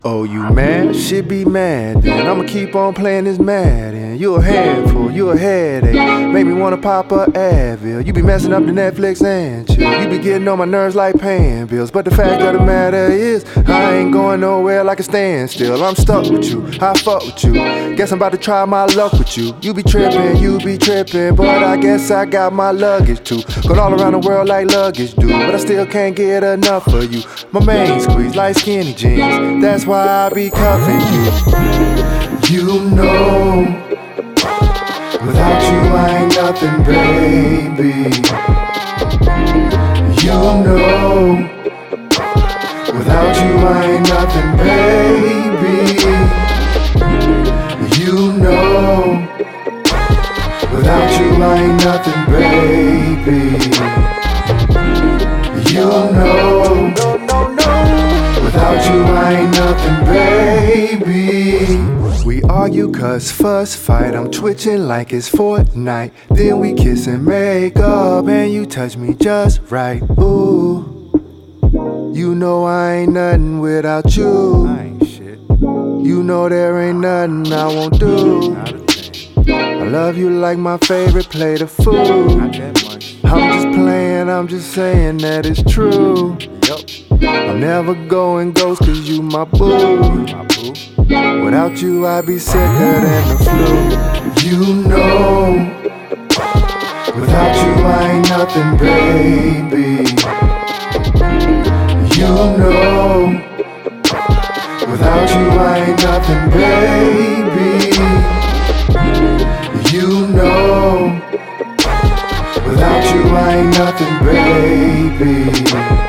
Oh, you mad? Shit be mad then. I'ma keep on playing this Madden. You a handful, you a headache. Make me wanna pop a Advil. You be messing up the Netflix and chill. You be getting on my nerves like paying bills. But the fact of the matter is, I ain't going nowhere like a standstill. I'm stuck with you, I fuck with you. Guess I'm about to try my luck with you. You be trippin', but I guess I got my luggage too. Going all around the world like luggage do. But I still can't get enough of you. My main squeeze like skinny jeans. That's why I be cuffing you. You know, without you I ain't nothing, baby. You know, without you I ain't nothing, baby. You know, without you I ain't nothing, baby. You know, without you I ain't nothing, baby. We argue, cuss, fuss, fight. I'm twitching like it's Fortnite. Then we kiss and make up, and you touch me just right. Ooh, you know I ain't nothing without you. I ain't shit. You know there ain't nothing I won't do. I love you like my favorite plate of food. Not that much. I'm just playing, I'm just saying that it's true. I'm never going ghost cause you my boo. Without you I'd be sicker than the flu. You know, without you I ain't nothing, baby. You know, without you I ain't nothing, baby. You know, without you I ain't nothing, baby.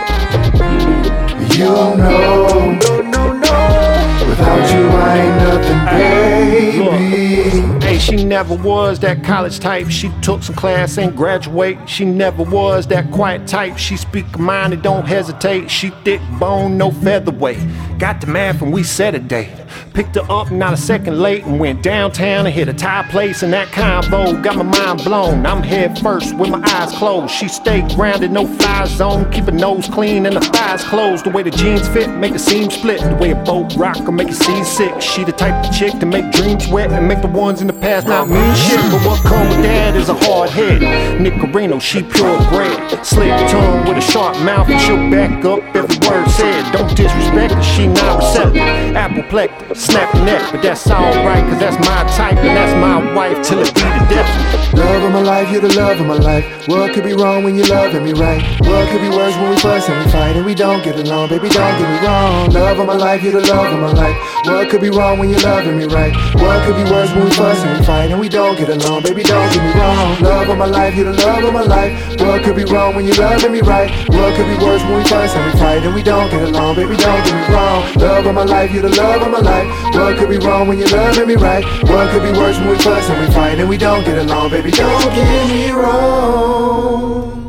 You know, without you I ain't nothing, baby. Hey, she never was that college type. She took some class and graduate. She never was that quiet type. She speak her mind and don't hesitate. She thick bone, no featherweight. Got the math and we set a date. Picked her up not a second late and went downtown and hit a Thai place and that convo got my mind blown. I'm head first with my eyes closed. She stay grounded, no fly zone. Keep her nose clean and her thighs closed. The way the jeans fit, make the seam split. The way a boat rock will make you seasick. She the type of chick to make dreams wet and make the ones in the past not mean shit. But what come with that is a hard head. Nicarino, she purebred. Slick tongue with a sharp mouth and she'll back up every word said. Don't disrespect her, she not receptive. Apoplectic, snap your neck, but that's alright, cause that's my type and that's my wife till it be the death. Love of my life, you're the love of my life. What could be wrong when you're loving me right? What could be worse when we fuss and we fight and we don't get along? Baby, don't get me wrong. Love of my life, you're the love of my life. What could be wrong when you're loving me right? What could be worse when we fuss and we fight and we don't get along? Baby, don't get me wrong. Love of my life, you're the love of my life. What could be wrong when you're loving me right? What could be worse when we fuss and we fight and we don't get along? Baby, don't get me wrong. Love of my life, you're the love of my life. What could be wrong when you're loving me right? What could be worse when we fuss and we fight and we don't get along? Baby, don't get me wrong.